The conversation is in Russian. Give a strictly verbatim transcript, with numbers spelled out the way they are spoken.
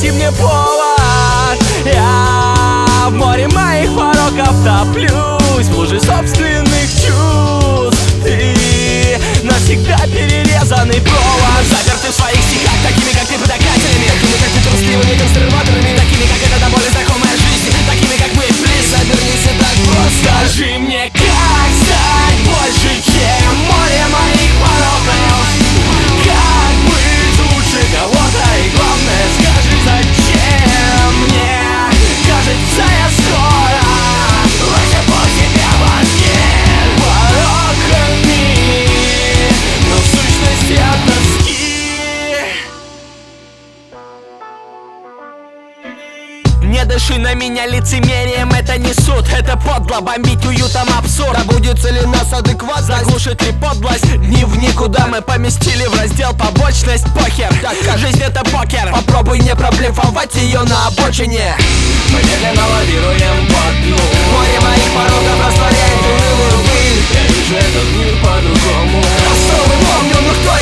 найти мне повод. Я в море моих пороков топлюсь, в луже собственных чувств. Ты навсегда перерезанный провод, запертый в своих стихах, такими как ты, подокатиями, такими как ты, трусливыми консерваторами, такими как эта до боли знакомая жизнь, такими как мы, плиз, обернись и так просто. Скажи мне, как стать больше, чем море моих пороков? Как быть лучше кого-то? И главное, скажи, зачем мне? Кажется, я скоро высыпу себя мозги пороками, но в сущности от тоски. Не дыши на меня лицемерием, это не суд, это подло, бомбить уютом абсурд. Добудется ли нас адекватность, заглушит ли подлость? Дни в никуда мы поместили в раздел побочность. Похер, так как жизнь это покер, попробуй не проблефовать ее на обочине. Мы медленно лавируем по дну, море моих пороков растворяет унылую пыль. Я вижу этот мир по-другому. Особый помню, но кто